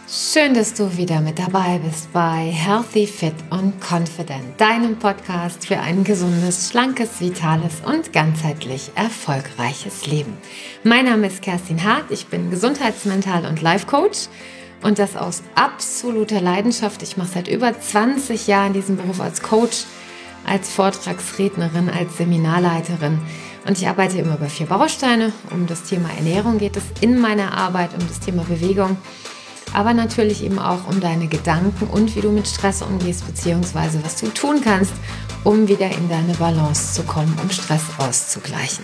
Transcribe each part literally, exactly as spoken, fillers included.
Schön, dass du wieder mit dabei bist bei Healthy, Fit und Confident, deinem Podcast für ein gesundes, schlankes, vitales und ganzheitlich erfolgreiches Leben. Mein Name ist Kerstin Hart, ich bin Gesundheitsmental- und Life-Coach und das aus absoluter Leidenschaft. Ich mache seit über zwanzig Jahren diesen Beruf als Coach, als Vortragsrednerin, als Seminarleiterin. Und ich arbeite immer über vier Bausteine. Um das Thema Ernährung geht es in meiner Arbeit, um das Thema Bewegung, aber natürlich eben auch um deine Gedanken und wie du mit Stress umgehst, beziehungsweise was du tun kannst, um wieder in deine Balance zu kommen, um Stress auszugleichen.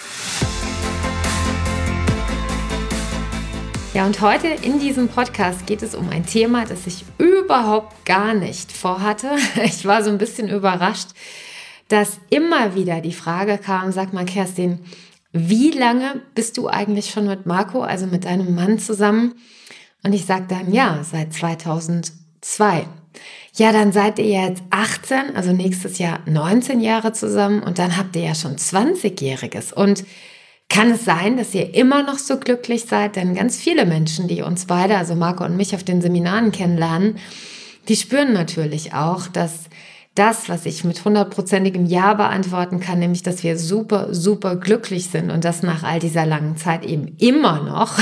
Ja, und heute in diesem Podcast geht es um ein Thema, das ich überhaupt gar nicht vorhatte. Ich war so ein bisschen überrascht, dass immer wieder die Frage kam, sag mal Kerstin, wie lange bist du eigentlich schon mit Marco, also mit deinem Mann zusammen? Und ich sage dann, ja, seit zweitausendzwei. Ja, dann seid ihr jetzt achtzehn, also nächstes Jahr neunzehn Jahre zusammen und dann habt ihr ja schon zwanzigjähriges. Und kann es sein, dass ihr immer noch so glücklich seid? Denn ganz viele Menschen, die uns beide, also Marco und mich, auf den Seminaren kennenlernen, die spüren natürlich auch, dass das, was ich mit hundertprozentigem Ja beantworten kann, nämlich, dass wir super, super glücklich sind und das nach all dieser langen Zeit eben immer noch.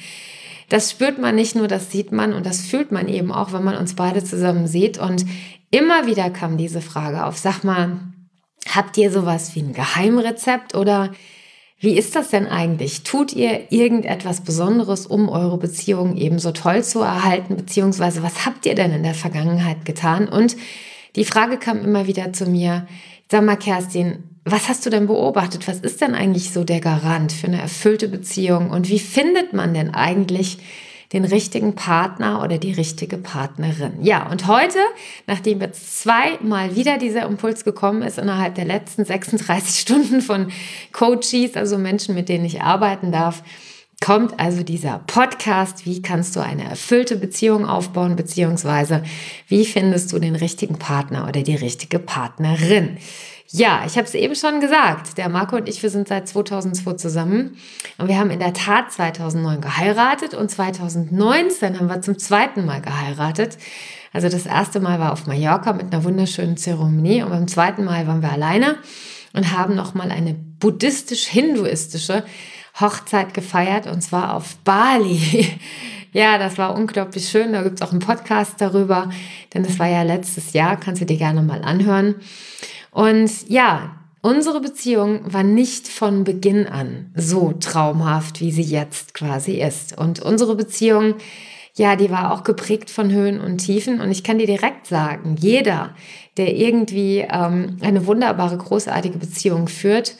Das spürt man nicht nur, das sieht man und das fühlt man eben auch, wenn man uns beide zusammen sieht. Und immer wieder kam diese Frage auf, sag mal, habt ihr sowas wie ein Geheimrezept oder wie ist das denn eigentlich? Tut ihr irgendetwas Besonderes, um eure Beziehung eben so toll zu erhalten? Beziehungsweise was habt ihr denn in der Vergangenheit getan? Und die Frage kam immer wieder zu mir, sag mal Kerstin, was hast du denn beobachtet? Was ist denn eigentlich so der Garant für eine erfüllte Beziehung? Und wie findet man denn eigentlich den richtigen Partner oder die richtige Partnerin? Ja, und heute, nachdem jetzt zweimal wieder dieser Impuls gekommen ist, innerhalb der letzten sechsunddreißig Stunden von Coaches, also Menschen, mit denen ich arbeiten darf, kommt also dieser Podcast, wie kannst du eine erfüllte Beziehung aufbauen, beziehungsweise wie findest du den richtigen Partner oder die richtige Partnerin? Ja, ich habe es eben schon gesagt, der Marco und ich, wir sind seit zweitausendzwei zusammen und wir haben in der Tat zweitausendneun geheiratet und zweitausendneunzehn haben wir zum zweiten Mal geheiratet. Also das erste Mal war auf Mallorca mit einer wunderschönen Zeremonie und beim zweiten Mal waren wir alleine und haben nochmal eine buddhistisch-hinduistische Hochzeit gefeiert und zwar auf Bali. Ja, das war unglaublich schön, da gibt es auch einen Podcast darüber, denn das war ja letztes Jahr, kannst du dir gerne mal anhören. Und ja, unsere Beziehung war nicht von Beginn an so traumhaft, wie sie jetzt quasi ist. Und unsere Beziehung, ja, die war auch geprägt von Höhen und Tiefen. Und ich kann dir direkt sagen, jeder, der irgendwie ähm, eine wunderbare, großartige Beziehung führt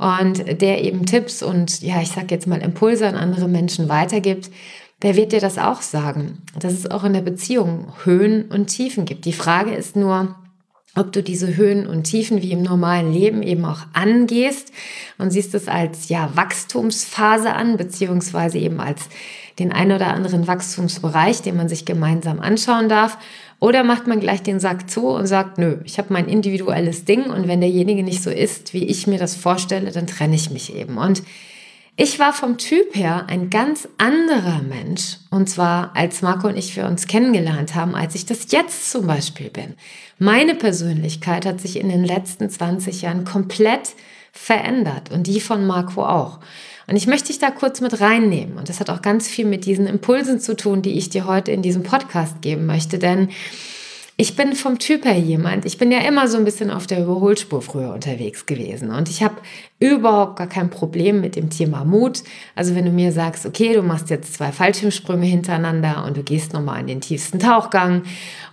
und der eben Tipps und, ja, ich sag jetzt mal Impulse an andere Menschen weitergibt, der wird dir das auch sagen, dass es auch in der Beziehung Höhen und Tiefen gibt. Die Frage ist nur, ob du diese Höhen und Tiefen wie im normalen Leben eben auch angehst und siehst es als ja Wachstumsphase an, beziehungsweise eben als den ein oder anderen Wachstumsbereich, den man sich gemeinsam anschauen darf. Oder macht man gleich den Sack zu und sagt, nö, ich habe mein individuelles Ding und wenn derjenige nicht so ist, wie ich mir das vorstelle, dann trenne ich mich eben. Und ich war vom Typ her ein ganz anderer Mensch, und zwar als Marco und ich wir uns kennengelernt haben, als ich das jetzt zum Beispiel bin. Meine Persönlichkeit hat sich in den letzten zwanzig Jahren komplett verändert und die von Marco auch. Und ich möchte dich da kurz mit reinnehmen und das hat auch ganz viel mit diesen Impulsen zu tun, die ich dir heute in diesem Podcast geben möchte, denn ich bin vom Typ her jemand, ich bin ja immer so ein bisschen auf der Überholspur früher unterwegs gewesen und ich habe überhaupt gar kein Problem mit dem Thema Mut. Also wenn du mir sagst, okay, du machst jetzt zwei Fallschirmsprünge hintereinander und du gehst nochmal in den tiefsten Tauchgang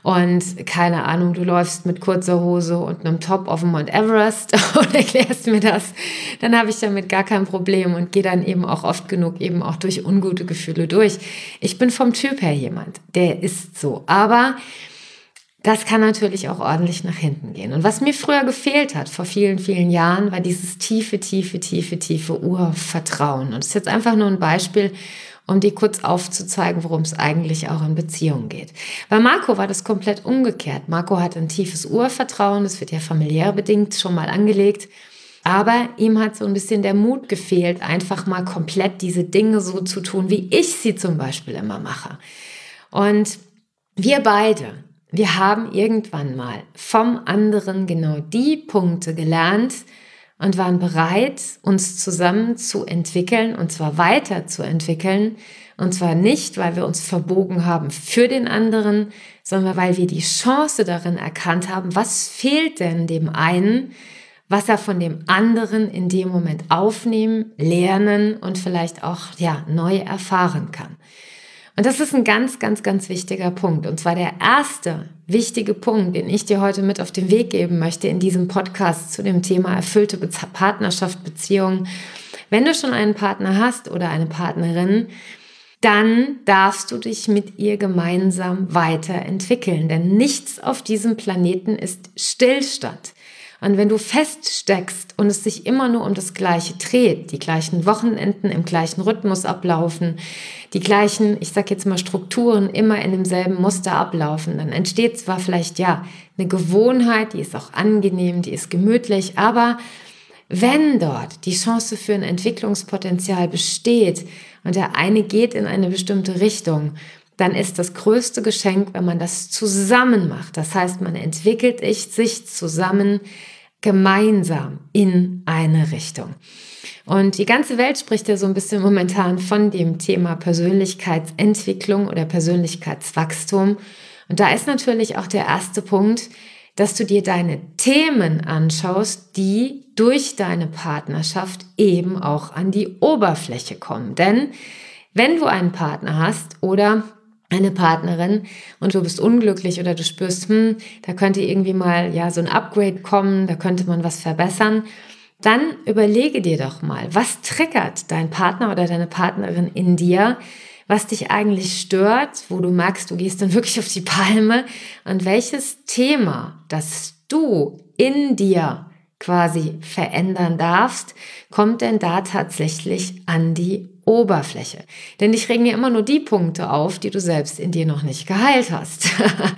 und keine Ahnung, du läufst mit kurzer Hose und einem Top auf dem Mount Everest und erklärst mir das, dann habe ich damit gar kein Problem und gehe dann eben auch oft genug eben auch durch ungute Gefühle durch. Ich bin vom Typ her jemand, der ist so, aber das kann natürlich auch ordentlich nach hinten gehen. Und was mir früher gefehlt hat, vor vielen, vielen Jahren, war dieses tiefe, tiefe, tiefe, tiefe Urvertrauen. Und das ist jetzt einfach nur ein Beispiel, um dir kurz aufzuzeigen, worum es eigentlich auch in Beziehungen geht. Bei Marco war das komplett umgekehrt. Marco hat ein tiefes Urvertrauen, das wird ja familiär bedingt schon mal angelegt. Aber ihm hat so ein bisschen der Mut gefehlt, einfach mal komplett diese Dinge so zu tun, wie ich sie zum Beispiel immer mache. Und wir beide, wir haben irgendwann mal vom anderen genau die Punkte gelernt und waren bereit, uns zusammen zu entwickeln und zwar weiterzuentwickeln. Und zwar nicht, weil wir uns verbogen haben für den anderen, sondern weil wir die Chance darin erkannt haben, was fehlt denn dem einen, was er von dem anderen in dem Moment aufnehmen, lernen und vielleicht auch ja, neu erfahren kann. Und das ist ein ganz, ganz, ganz wichtiger Punkt. Und zwar der erste wichtige Punkt, den ich dir heute mit auf den Weg geben möchte in diesem Podcast zu dem Thema erfüllte Be- Partnerschaft, Beziehung. Wenn du schon einen Partner hast oder eine Partnerin, dann darfst du dich mit ihr gemeinsam weiterentwickeln. Denn nichts auf diesem Planeten ist Stillstand. Und wenn du feststeckst und es sich immer nur um das Gleiche dreht, die gleichen Wochenenden im gleichen Rhythmus ablaufen, die gleichen, ich sag jetzt mal Strukturen immer in demselben Muster ablaufen, dann entsteht zwar vielleicht ja eine Gewohnheit, die ist auch angenehm, die ist gemütlich, aber wenn dort die Chance für ein Entwicklungspotenzial besteht und der eine geht in eine bestimmte Richtung, dann ist das größte Geschenk, wenn man das zusammen macht. Das heißt, man entwickelt sich zusammen gemeinsam in eine Richtung. Und die ganze Welt spricht ja so ein bisschen momentan von dem Thema Persönlichkeitsentwicklung oder Persönlichkeitswachstum. Und da ist natürlich auch der erste Punkt, dass du dir deine Themen anschaust, die durch deine Partnerschaft eben auch an die Oberfläche kommen. Denn wenn du einen Partner hast oder eine Partnerin und du bist unglücklich oder du spürst, hm, da könnte irgendwie mal ja so ein Upgrade kommen, da könnte man was verbessern, dann überlege dir doch mal, was triggert dein Partner oder deine Partnerin in dir, was dich eigentlich stört, wo du merkst, du gehst dann wirklich auf die Palme und welches Thema, das du in dir quasi verändern darfst, kommt denn da tatsächlich an die Oberfläche. Denn dich regen ja immer nur die Punkte auf, die du selbst in dir noch nicht geheilt hast.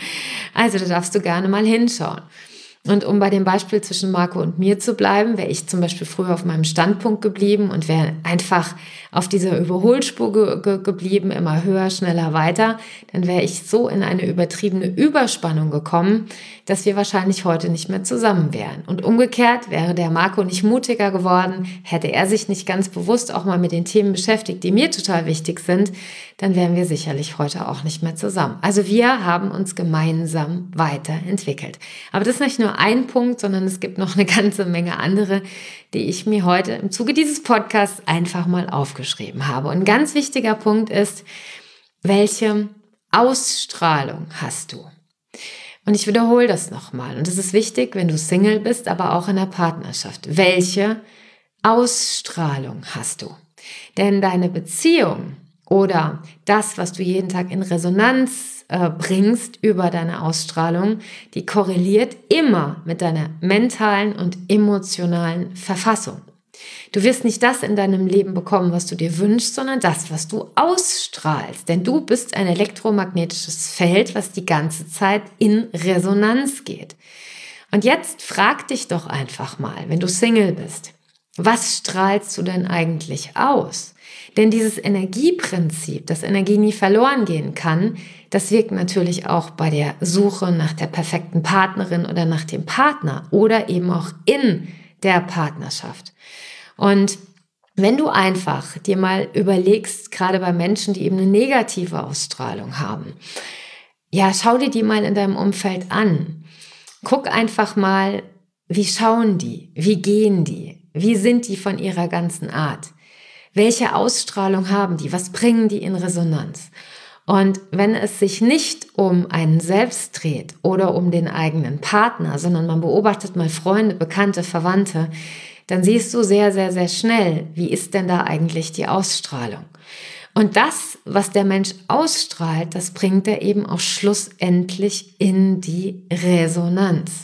Also da darfst du gerne mal hinschauen. Und um bei dem Beispiel zwischen Marco und mir zu bleiben, wäre ich zum Beispiel früher auf meinem Standpunkt geblieben und wäre einfach auf dieser Überholspur ge- ge- geblieben, immer höher, schneller, weiter, dann wäre ich so in eine übertriebene Überspannung gekommen, dass wir wahrscheinlich heute nicht mehr zusammen wären. Und umgekehrt wäre der Marco nicht mutiger geworden, hätte er sich nicht ganz bewusst auch mal mit den Themen beschäftigt, die mir total wichtig sind, dann wären wir sicherlich heute auch nicht mehr zusammen. Also wir haben uns gemeinsam weiterentwickelt. Aber das ist nicht nur ein Punkt, sondern es gibt noch eine ganze Menge andere, die ich mir heute im Zuge dieses Podcasts einfach mal aufgeschrieben habe. Und ein ganz wichtiger Punkt ist, welche Ausstrahlung hast du? Und ich wiederhole das nochmal. Und es ist wichtig, wenn du Single bist, aber auch in der Partnerschaft. Welche Ausstrahlung hast du? Denn deine Beziehung oder das, was du jeden Tag in Resonanz äh, bringst über deine Ausstrahlung, die korreliert immer mit deiner mentalen und emotionalen Verfassung. Du wirst nicht das in deinem Leben bekommen, was du dir wünschst, sondern das, was du ausstrahlst. Denn du bist ein elektromagnetisches Feld, was die ganze Zeit in Resonanz geht. Und jetzt frag dich doch einfach mal, wenn du Single bist, was strahlst du denn eigentlich aus? Denn dieses Energieprinzip, dass Energie nie verloren gehen kann, das wirkt natürlich auch bei der Suche nach der perfekten Partnerin oder nach dem Partner oder eben auch in der Partnerschaft. Und wenn du einfach dir mal überlegst, gerade bei Menschen, die eben eine negative Ausstrahlung haben, ja, schau dir die mal in deinem Umfeld an. Guck einfach mal, wie schauen die? Wie gehen die? Wie sind die von ihrer ganzen Art? Welche Ausstrahlung haben die? Was bringen die in Resonanz? Und wenn es sich nicht um einen selbst dreht oder um den eigenen Partner, sondern man beobachtet mal Freunde, Bekannte, Verwandte, dann siehst du sehr, sehr, sehr schnell, wie ist denn da eigentlich die Ausstrahlung? Und das, was der Mensch ausstrahlt, das bringt er eben auch schlussendlich in die Resonanz.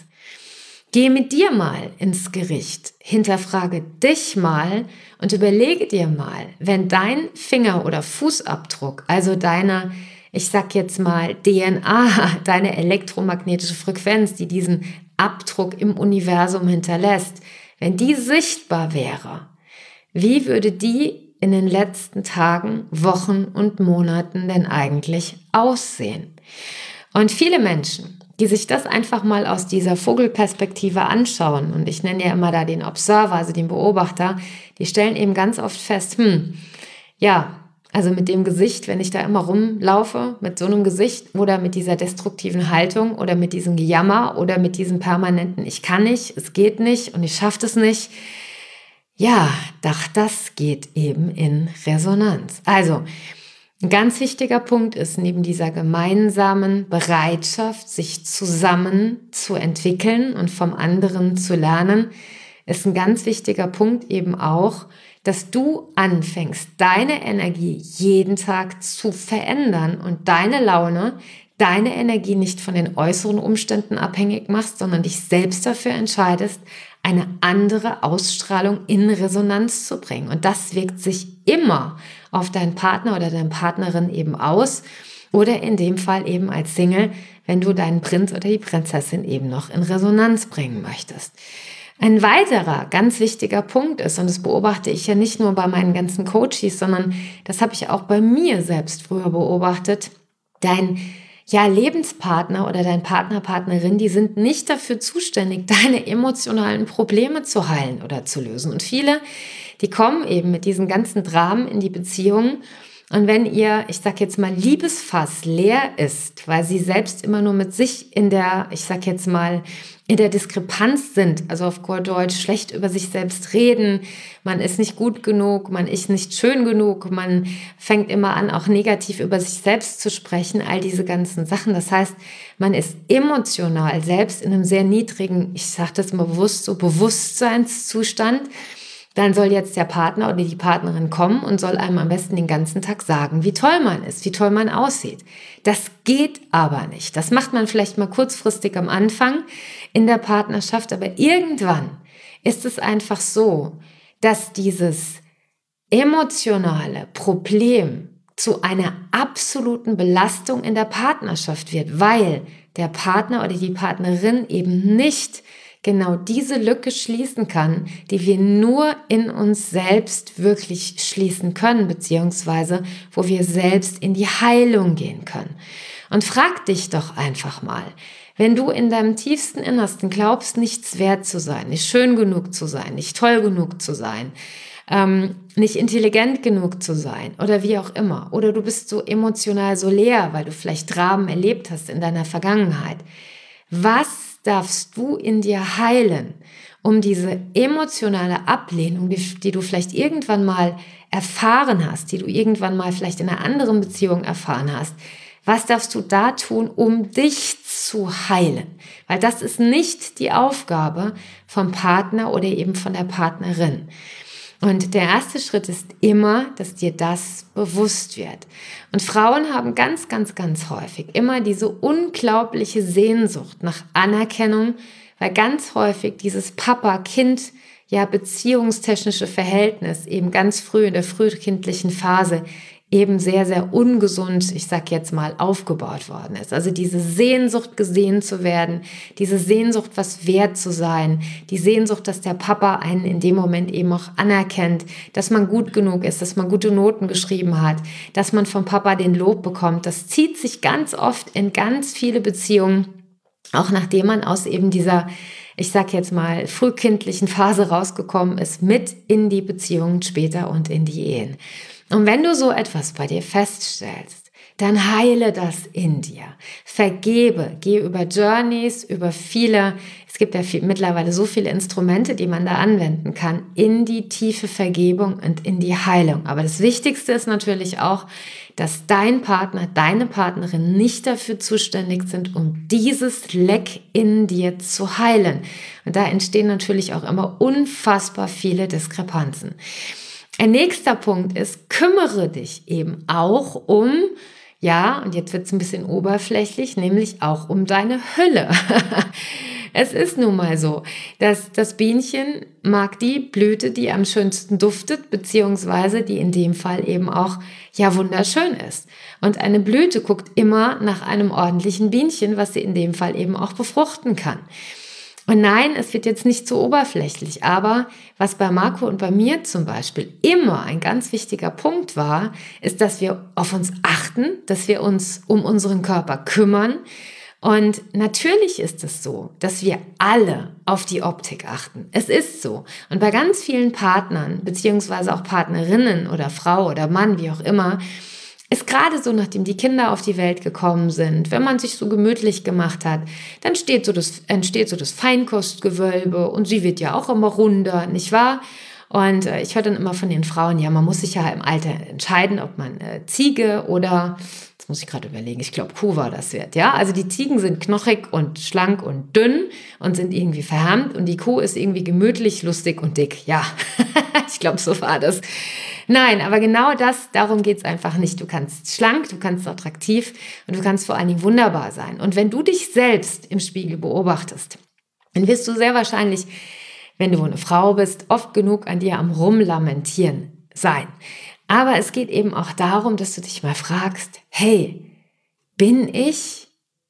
Geh mit dir mal ins Gericht, hinterfrage dich mal und überlege dir mal, wenn dein Finger- oder Fußabdruck, also deine, ich sag jetzt mal D N A, deine elektromagnetische Frequenz, die diesen Abdruck im Universum hinterlässt, wenn die sichtbar wäre, wie würde die in den letzten Tagen, Wochen und Monaten denn eigentlich aussehen? Und viele Menschen, die sich das einfach mal aus dieser Vogelperspektive anschauen, und ich nenne ja immer da den Observer, also den Beobachter, die stellen eben ganz oft fest, hm, ja, also mit dem Gesicht, wenn ich da immer rumlaufe, mit so einem Gesicht oder mit dieser destruktiven Haltung oder mit diesem Gejammer oder mit diesem permanenten Ich kann nicht, es geht nicht und ich schaffe es nicht, ja, doch das geht eben in Resonanz. Also, ein ganz wichtiger Punkt ist, neben dieser gemeinsamen Bereitschaft, sich zusammen zu entwickeln und vom anderen zu lernen, ist ein ganz wichtiger Punkt eben auch, dass du anfängst, deine Energie jeden Tag zu verändern und deine Laune, deine Energie nicht von den äußeren Umständen abhängig machst, sondern dich selbst dafür entscheidest, eine andere Ausstrahlung in Resonanz zu bringen. Und das wirkt sich immer auf deinen Partner oder deine Partnerin eben aus oder in dem Fall eben als Single, wenn du deinen Prinz oder die Prinzessin eben noch in Resonanz bringen möchtest. Ein weiterer ganz wichtiger Punkt ist, und das beobachte ich ja nicht nur bei meinen ganzen Coaches, sondern das habe ich auch bei mir selbst früher beobachtet, dein ja, Lebenspartner oder dein Partner, Partnerin, die sind nicht dafür zuständig, deine emotionalen Probleme zu heilen oder zu lösen. Und viele, die kommen eben mit diesen ganzen Dramen in die Beziehung. Und wenn ihr, ich sag jetzt mal, Liebesfass leer ist, weil sie selbst immer nur mit sich in der, ich sag jetzt mal, in der Diskrepanz sind, also auf Deutsch schlecht über sich selbst reden, man ist nicht gut genug, man ist nicht schön genug, man fängt immer an, auch negativ über sich selbst zu sprechen, all diese ganzen Sachen. Das heißt, man ist emotional selbst in einem sehr niedrigen, ich sage das mal bewusst, so Bewusstseinszustand. Dann soll jetzt der Partner oder die Partnerin kommen und soll einem am besten den ganzen Tag sagen, wie toll man ist, wie toll man aussieht. Das geht aber nicht. Das macht man vielleicht mal kurzfristig am Anfang in der Partnerschaft, aber irgendwann ist es einfach so, dass dieses emotionale Problem zu einer absoluten Belastung in der Partnerschaft wird, weil der Partner oder die Partnerin eben nicht genau diese Lücke schließen kann, die wir nur in uns selbst wirklich schließen können, beziehungsweise wo wir selbst in die Heilung gehen können. Und frag dich doch einfach mal, wenn du in deinem tiefsten Innersten glaubst, nichts wert zu sein, nicht schön genug zu sein, nicht toll genug zu sein, ähm, nicht intelligent genug zu sein oder wie auch immer, oder du bist so emotional so leer, weil du vielleicht Dramen erlebt hast in deiner Vergangenheit, was darfst du in dir heilen, um diese emotionale Ablehnung, die, die du vielleicht irgendwann mal erfahren hast, die du irgendwann mal vielleicht in einer anderen Beziehung erfahren hast, was darfst du da tun, um dich zu heilen? Weil das ist nicht die Aufgabe vom Partner oder eben von der Partnerin. Und der erste Schritt ist immer, dass dir das bewusst wird. Und Frauen haben ganz, ganz, ganz häufig immer diese unglaubliche Sehnsucht nach Anerkennung, weil ganz häufig dieses Papa-Kind, ja, beziehungstechnische Verhältnis eben ganz früh in der frühkindlichen Phase eben sehr, sehr ungesund, ich sag jetzt mal, aufgebaut worden ist. Also diese Sehnsucht, gesehen zu werden, diese Sehnsucht, was wert zu sein, die Sehnsucht, dass der Papa einen in dem Moment eben auch anerkennt, dass man gut genug ist, dass man gute Noten geschrieben hat, dass man vom Papa den Lob bekommt. Das zieht sich ganz oft in ganz viele Beziehungen, auch nachdem man aus eben dieser, ich sag jetzt mal, frühkindlichen Phase rausgekommen ist, mit in die Beziehungen später und in die Ehen. Und wenn du so etwas bei dir feststellst, dann heile das in dir. Vergebe, geh über Journeys, über viele, es gibt ja viel, mittlerweile so viele Instrumente, die man da anwenden kann, in die tiefe Vergebung und in die Heilung. Aber das Wichtigste ist natürlich auch, dass dein Partner, deine Partnerin nicht dafür zuständig sind, um dieses Leck in dir zu heilen. Und da entstehen natürlich auch immer unfassbar viele Diskrepanzen. Ein nächster Punkt ist, kümmere dich eben auch um, ja, und jetzt wird es ein bisschen oberflächlich, nämlich auch um deine Hülle. Es ist nun mal so, dass das Bienchen mag die Blüte, die am schönsten duftet, beziehungsweise die in dem Fall eben auch, ja, wunderschön ist. Und eine Blüte guckt immer nach einem ordentlichen Bienchen, was sie in dem Fall eben auch befruchten kann. Und nein, es wird jetzt nicht so oberflächlich, aber was bei Marco und bei mir zum Beispiel immer ein ganz wichtiger Punkt war, ist, dass wir auf uns achten, dass wir uns um unseren Körper kümmern. Und natürlich ist es so, dass wir alle auf die Optik achten. Es ist so. Und bei ganz vielen Partnern, beziehungsweise auch Partnerinnen oder Frau oder Mann, wie auch immer, ist gerade so, nachdem die Kinder auf die Welt gekommen sind, wenn man sich so gemütlich gemacht hat, dann steht so das, entsteht so das Feinkostgewölbe und sie wird ja auch immer runder, nicht wahr? Und äh, ich höre dann immer von den Frauen, ja, man muss sich ja im Alter entscheiden, ob man äh, Ziege oder, jetzt muss ich gerade überlegen, ich glaube Kuh war das wird, ja? Also die Ziegen sind knochig und schlank und dünn und sind irgendwie verhärmt und die Kuh ist irgendwie gemütlich, lustig und dick, ja. Ich glaube, so war das. Nein, aber genau das, darum geht's einfach nicht. Du kannst schlank, du kannst attraktiv und du kannst vor allen Dingen wunderbar sein. Und wenn du dich selbst im Spiegel beobachtest, dann wirst du sehr wahrscheinlich, wenn du eine Frau bist, oft genug an dir am Rumlamentieren sein. Aber es geht eben auch darum, dass du dich mal fragst, hey, bin ich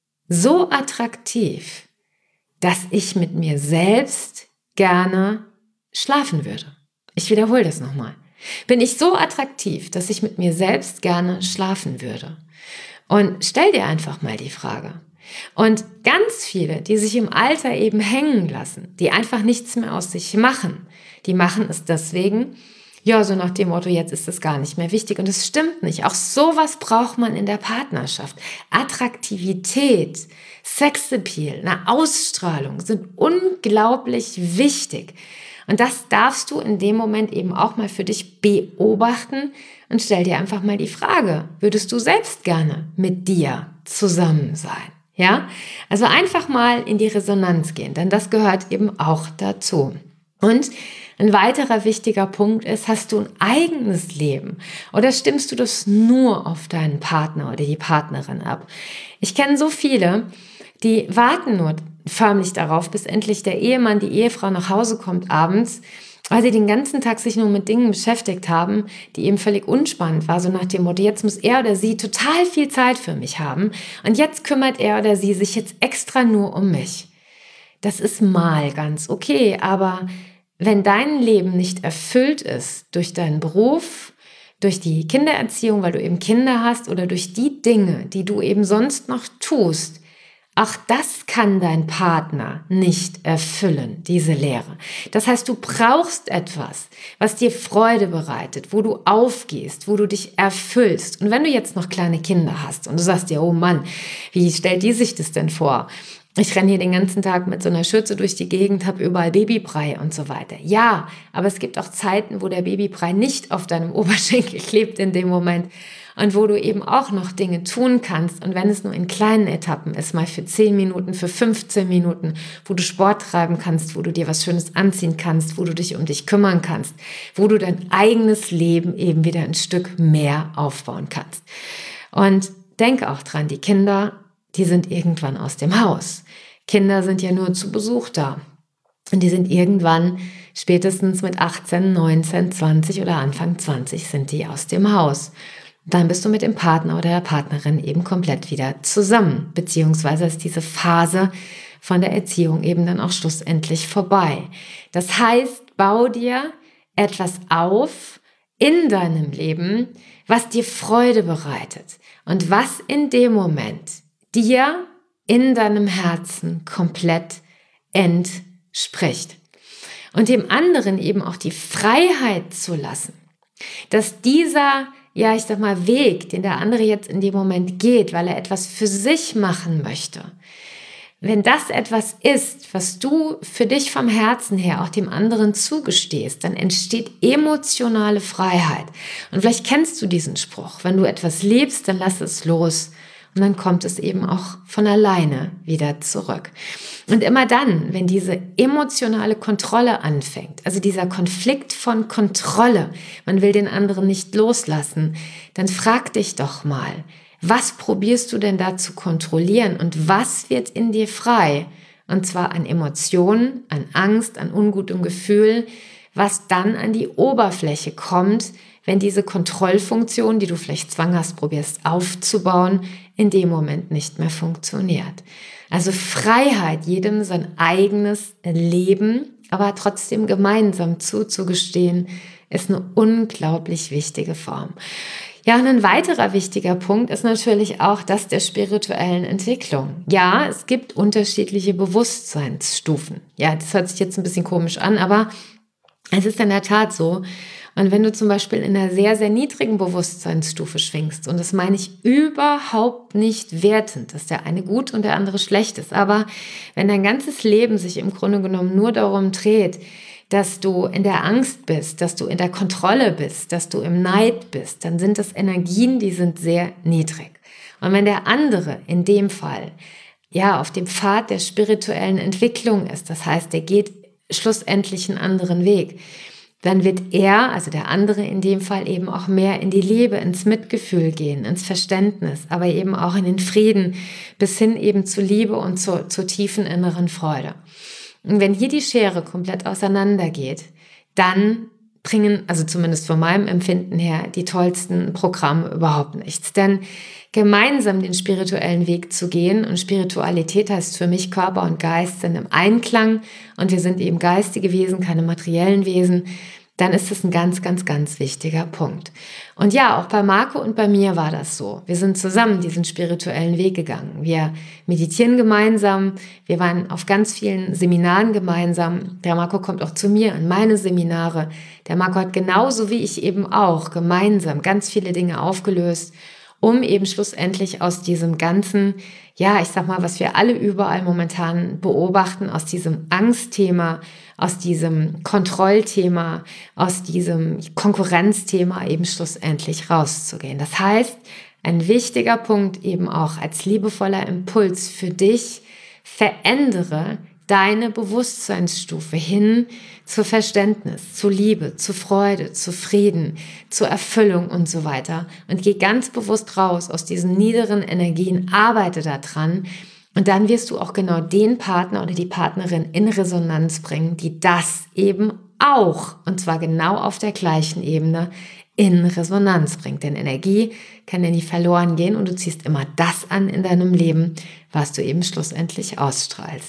so attraktiv, dass ich mit mir selbst gerne schlafen würde? Ich wiederhole das nochmal. Bin ich so attraktiv, dass ich mit mir selbst gerne schlafen würde? Und stell dir einfach mal die Frage. Und ganz viele, die sich im Alter eben hängen lassen, die einfach nichts mehr aus sich machen, die machen es deswegen, ja, so nach dem Motto, jetzt ist es gar nicht mehr wichtig. Und es stimmt nicht. Auch sowas braucht man in der Partnerschaft. Attraktivität, Sexappeal, eine Ausstrahlung sind unglaublich wichtig. Und das darfst du in dem Moment eben auch mal für dich beobachten und stell dir einfach mal die Frage, würdest du selbst gerne mit dir zusammen sein? Ja? Also einfach mal in die Resonanz gehen, denn das gehört eben auch dazu. Und ein weiterer wichtiger Punkt ist, hast du ein eigenes Leben oder stimmst du das nur auf deinen Partner oder die Partnerin ab? Ich kenne so viele, die warten nur förmlich darauf, bis endlich der Ehemann, die Ehefrau nach Hause kommt abends, weil sie den ganzen Tag sich nur mit Dingen beschäftigt haben, die eben völlig unspannend war, so nach dem Motto, jetzt muss er oder sie total viel Zeit für mich haben und jetzt kümmert er oder sie sich jetzt extra nur um mich. Das ist mal ganz okay, aber wenn dein Leben nicht erfüllt ist durch deinen Beruf, durch die Kindererziehung, weil du eben Kinder hast oder durch die Dinge, die du eben sonst noch tust, auch das kann dein Partner nicht erfüllen, diese Leere. Das heißt, du brauchst etwas, was dir Freude bereitet, wo du aufgehst, wo du dich erfüllst. Und wenn du jetzt noch kleine Kinder hast und du sagst dir, oh Mann, wie stellt die sich das denn vor? Ich renne hier den ganzen Tag mit so einer Schürze durch die Gegend, habe überall Babybrei und so weiter. Ja, aber es gibt auch Zeiten, wo der Babybrei nicht auf deinem Oberschenkel klebt in dem Moment und wo du eben auch noch Dinge tun kannst. Und wenn es nur in kleinen Etappen ist, mal für zehn Minuten, für fünfzehn Minuten, wo du Sport treiben kannst, wo du dir was Schönes anziehen kannst, wo du dich um dich kümmern kannst, wo du dein eigenes Leben eben wieder ein Stück mehr aufbauen kannst. Und denk auch dran, die Kinder, die sind irgendwann aus dem Haus. Kinder sind ja nur zu Besuch da. Und die sind irgendwann, spätestens mit achtzehn, neunzehn, zwanzig oder Anfang zwanzig, sind die aus dem Haus. Dann bist du mit dem Partner oder der Partnerin eben komplett wieder zusammen. Beziehungsweise ist diese Phase von der Erziehung eben dann auch schlussendlich vorbei. Das heißt, bau dir etwas auf in deinem Leben, was dir Freude bereitet und was in dem Moment dir in deinem Herzen komplett entspricht. Und dem anderen eben auch die Freiheit zu lassen, dass dieser, ja, ich sag mal, Weg, den der andere jetzt in dem Moment geht, weil er etwas für sich machen möchte, wenn das etwas ist, was du für dich vom Herzen her auch dem anderen zugestehst, dann entsteht emotionale Freiheit. Und vielleicht kennst du diesen Spruch, wenn du etwas liebst, dann lass es los. Und dann kommt es eben auch von alleine wieder zurück. Und immer dann, wenn diese emotionale Kontrolle anfängt, also dieser Konflikt von Kontrolle, man will den anderen nicht loslassen, dann frag dich doch mal, was probierst du denn da zu kontrollieren und was wird in dir frei? Und zwar an Emotionen, an Angst, an ungutem Gefühl. was dann an die Oberfläche kommt, wenn diese Kontrollfunktion, die du vielleicht zwanghaft probierst aufzubauen, in dem Moment nicht mehr funktioniert. Also Freiheit, jedem sein eigenes Leben, aber trotzdem gemeinsam zuzugestehen, ist eine unglaublich wichtige Form. Ja, und ein weiterer wichtiger Punkt ist natürlich auch das der spirituellen Entwicklung. Ja, es gibt unterschiedliche Bewusstseinsstufen. Ja, das hört sich jetzt ein bisschen komisch an, aber es ist in der Tat so. Und wenn du zum Beispiel in einer sehr, sehr niedrigen Bewusstseinsstufe schwingst, und das meine ich überhaupt nicht wertend, dass der eine gut und der andere schlecht ist, aber wenn dein ganzes Leben sich im Grunde genommen nur darum dreht, dass du in der Angst bist, dass du in der Kontrolle bist, dass du im Neid bist, dann sind das Energien, die sind sehr niedrig. Und wenn der andere in dem Fall ja auf dem Pfad der spirituellen Entwicklung ist, das heißt, der geht schlussendlich einen anderen Weg, dann wird er, also der andere in dem Fall, eben auch mehr in die Liebe, ins Mitgefühl gehen, ins Verständnis, aber eben auch in den Frieden, bis hin eben zu Liebe und zur, zur tiefen inneren Freude. Und wenn hier die Schere komplett auseinandergeht, dann bringen, also zumindest von meinem Empfinden her, die tollsten Programme überhaupt nichts. Denn gemeinsam den spirituellen Weg zu gehen, und Spiritualität heißt für mich, Körper und Geist sind im Einklang und wir sind eben geistige Wesen, keine materiellen Wesen, dann ist das ein ganz, ganz, ganz wichtiger Punkt. Und ja, auch bei Marco und bei mir war das so. Wir sind zusammen diesen spirituellen Weg gegangen. Wir meditieren gemeinsam, wir waren auf ganz vielen Seminaren gemeinsam. Der Marco kommt auch zu mir an meine Seminare. Der Marco hat genauso wie ich eben auch gemeinsam ganz viele Dinge aufgelöst, um eben schlussendlich aus diesem ganzen, ja, ich sag mal, was wir alle überall momentan beobachten, aus diesem Angstthema, aus diesem Kontrollthema, aus diesem Konkurrenzthema eben schlussendlich rauszugehen. Das heißt, ein wichtiger Punkt eben auch als liebevoller Impuls für dich, verändere deine Bewusstseinsstufe hin zu Verständnis, zu Liebe, zu Freude, zu Frieden, zur Erfüllung und so weiter. Und geh ganz bewusst raus aus diesen niederen Energien, arbeite daran. Und dann wirst du auch genau den Partner oder die Partnerin in Resonanz bringen, die das eben auch, und zwar genau auf der gleichen Ebene, in Resonanz bringt. Denn Energie kann ja nie verloren gehen und du ziehst immer das an in deinem Leben, was du eben schlussendlich ausstrahlst.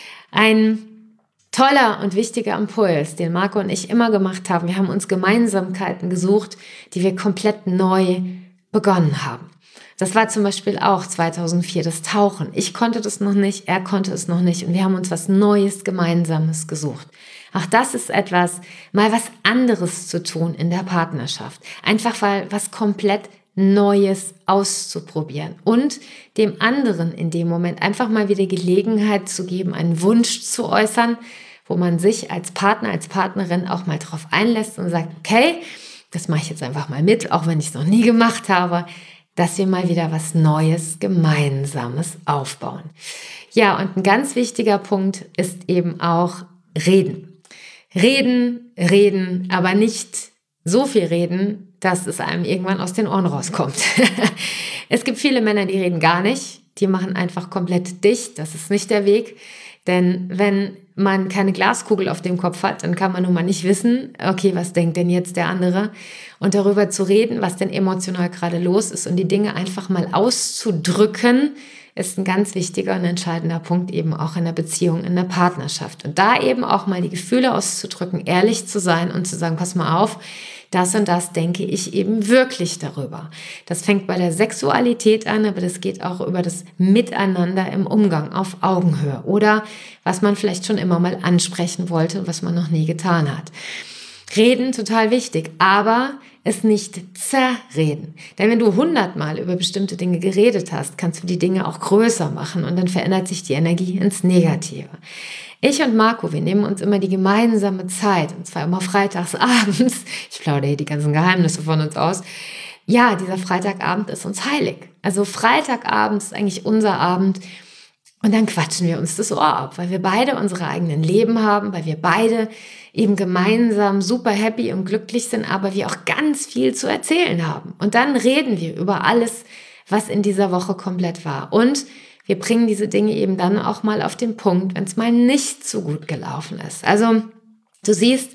Ein toller und wichtiger Impuls, den Marco und ich immer gemacht haben. Wir haben uns Gemeinsamkeiten gesucht, die wir komplett neu begonnen haben. Das war zum Beispiel auch zweitausendvier das Tauchen. Ich konnte das noch nicht, er konnte es noch nicht und wir haben uns was Neues, Gemeinsames gesucht. Auch das ist etwas, mal was anderes zu tun in der Partnerschaft. Einfach weil was komplett Neues auszuprobieren und dem anderen in dem Moment einfach mal wieder Gelegenheit zu geben, einen Wunsch zu äußern, wo man sich als Partner, als Partnerin auch mal drauf einlässt und sagt, okay, das mache ich jetzt einfach mal mit, auch wenn ich es noch nie gemacht habe, dass wir mal wieder was Neues, Gemeinsames aufbauen. Ja, und ein ganz wichtiger Punkt ist eben auch Reden. Reden, reden, aber nicht so viel reden, dass es einem irgendwann aus den Ohren rauskommt. Es gibt viele Männer, die reden gar nicht. Die machen einfach komplett dicht. Das ist nicht der Weg. Denn wenn man keine Glaskugel auf dem Kopf hat, dann kann man nun mal nicht wissen, okay, was denkt denn jetzt der andere? Und darüber zu reden, was denn emotional gerade los ist und die Dinge einfach mal auszudrücken, ist ein ganz wichtiger und entscheidender Punkt eben auch in der Beziehung, in der Partnerschaft. Und da eben auch mal die Gefühle auszudrücken, ehrlich zu sein und zu sagen, pass mal auf, das und das denke ich eben wirklich darüber. Das fängt bei der Sexualität an, aber das geht auch über das Miteinander im Umgang auf Augenhöhe oder was man vielleicht schon immer mal ansprechen wollte und was man noch nie getan hat. Reden, total wichtig, aber es nicht zerreden. Denn wenn du hundertmal über bestimmte Dinge geredet hast, kannst du die Dinge auch größer machen und dann verändert sich die Energie ins Negative. Ich und Marco, wir nehmen uns immer die gemeinsame Zeit, und zwar immer freitags abends. Ich plaudere hier die ganzen Geheimnisse von uns aus. Ja, dieser Freitagabend ist uns heilig. Also Freitagabend ist eigentlich unser Abend. Und dann quatschen wir uns das Ohr ab, weil wir beide unsere eigenen Leben haben, weil wir beide eben gemeinsam super happy und glücklich sind, aber wir auch ganz viel zu erzählen haben. Und dann reden wir über alles, was in dieser Woche komplett war. Und wir bringen diese Dinge eben dann auch mal auf den Punkt, wenn es mal nicht so gut gelaufen ist. Also du siehst,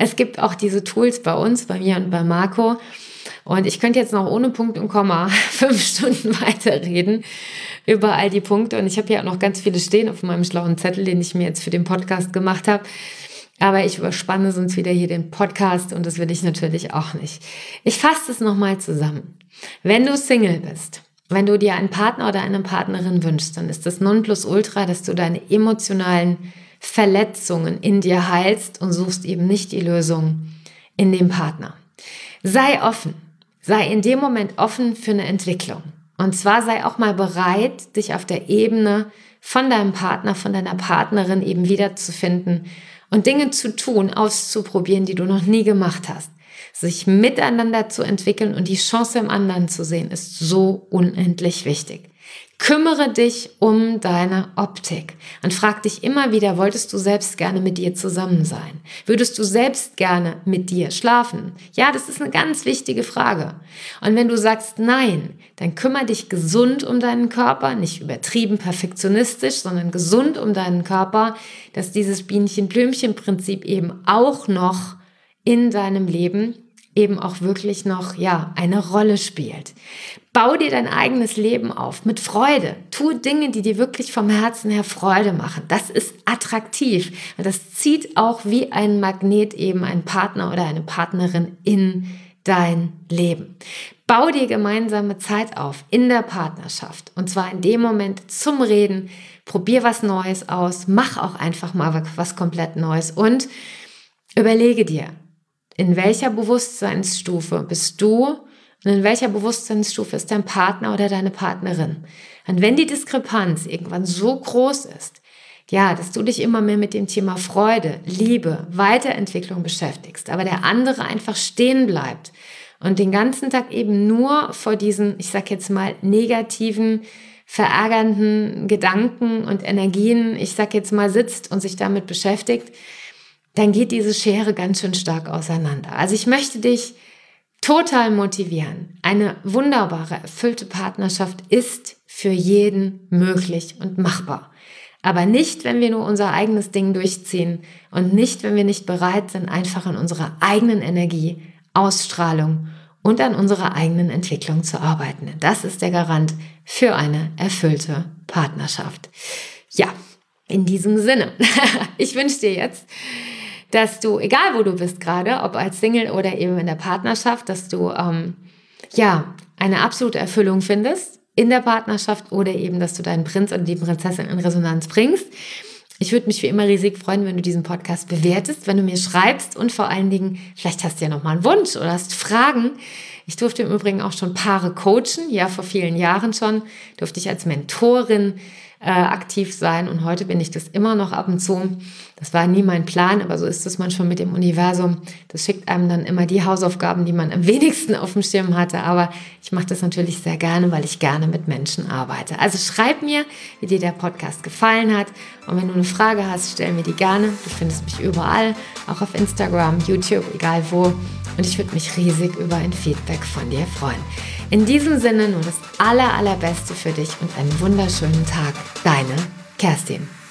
Es gibt auch diese Tools bei uns, bei mir und bei Marco. Und ich könnte jetzt noch ohne Punkt und Komma fünf Stunden weiterreden über all die Punkte. Und ich habe ja auch noch ganz viele stehen auf meinem schlauen Zettel, den ich mir jetzt für den Podcast gemacht habe. Aber ich überspanne sonst wieder hier den Podcast und das will ich natürlich auch nicht. Ich fasse es nochmal zusammen. Wenn du Single bist, wenn du dir einen Partner oder eine Partnerin wünschst, dann ist das Nonplusultra, dass du deine emotionalen Verletzungen in dir heilst und suchst eben nicht die Lösung in dem Partner. Sei offen. Sei in dem Moment offen für eine Entwicklung. Und zwar sei auch mal bereit, dich auf der Ebene von deinem Partner, von deiner Partnerin eben wiederzufinden und Dinge zu tun, auszuprobieren, die du noch nie gemacht hast. Sich miteinander zu entwickeln und die Chance im anderen zu sehen, ist so unendlich wichtig. Kümmere dich um deine Optik und frag dich immer wieder, wolltest du selbst gerne mit dir zusammen sein? Würdest du selbst gerne mit dir schlafen? Ja, das ist eine ganz wichtige Frage. Und wenn du sagst nein, dann kümmere dich gesund um deinen Körper, nicht übertrieben perfektionistisch, sondern gesund um deinen Körper, dass dieses Bienchen-Blümchen-Prinzip eben auch noch in deinem Leben eben auch wirklich noch, ja, eine Rolle spielt. Bau dir dein eigenes Leben auf mit Freude. Tu Dinge, die dir wirklich vom Herzen her Freude machen. Das ist attraktiv. Und das zieht auch wie ein Magnet eben einen Partner oder eine Partnerin in dein Leben. Bau dir gemeinsame Zeit auf in der Partnerschaft. Und zwar in dem Moment zum Reden. Probier was Neues aus. Mach auch einfach mal was komplett Neues. Und überlege dir, in welcher Bewusstseinsstufe bist du und in welcher Bewusstseinsstufe ist dein Partner oder deine Partnerin? Und wenn die Diskrepanz irgendwann so groß ist, ja, dass du dich immer mehr mit dem Thema Freude, Liebe, Weiterentwicklung beschäftigst, aber der andere einfach stehen bleibt und den ganzen Tag eben nur vor diesen, ich sag jetzt mal, negativen, verärgernden Gedanken und Energien, ich sag jetzt mal, sitzt und sich damit beschäftigt, dann geht diese Schere ganz schön stark auseinander. Also ich möchte dich total motivieren. Eine wunderbare, erfüllte Partnerschaft ist für jeden möglich und machbar. Aber nicht, wenn wir nur unser eigenes Ding durchziehen und nicht, wenn wir nicht bereit sind, einfach an unserer eigenen Energie, Ausstrahlung und an unserer eigenen Entwicklung zu arbeiten. Das ist der Garant für eine erfüllte Partnerschaft. Ja, in diesem Sinne. Ich wünsche dir jetzt, dass du, egal wo du bist gerade, ob als Single oder eben in der Partnerschaft, dass du ähm, ja eine absolute Erfüllung findest in der Partnerschaft oder eben, dass du deinen Prinz und die Prinzessin in Resonanz bringst. Ich würde mich wie immer riesig freuen, wenn du diesen Podcast bewertest, wenn du mir schreibst und vor allen Dingen, vielleicht hast du ja noch mal einen Wunsch oder hast Fragen. Ich durfte im Übrigen auch schon Paare coachen, ja vor vielen Jahren schon, durfte ich als Mentorin äh, aktiv sein und heute bin ich das immer noch ab und zu. Das war nie mein Plan, aber so ist es manchmal mit dem Universum. Das schickt einem dann immer die Hausaufgaben, die man am wenigsten auf dem Schirm hatte. Aber ich mache das natürlich sehr gerne, weil ich gerne mit Menschen arbeite. Also schreib mir, wie dir der Podcast gefallen hat. Und wenn du eine Frage hast, stell mir die gerne. Du findest mich überall, auch auf Instagram, YouTube, egal wo. Und ich würde mich riesig über ein Feedback von dir freuen. In diesem Sinne nur das aller, allerbeste für dich und einen wunderschönen Tag. Deine Kerstin.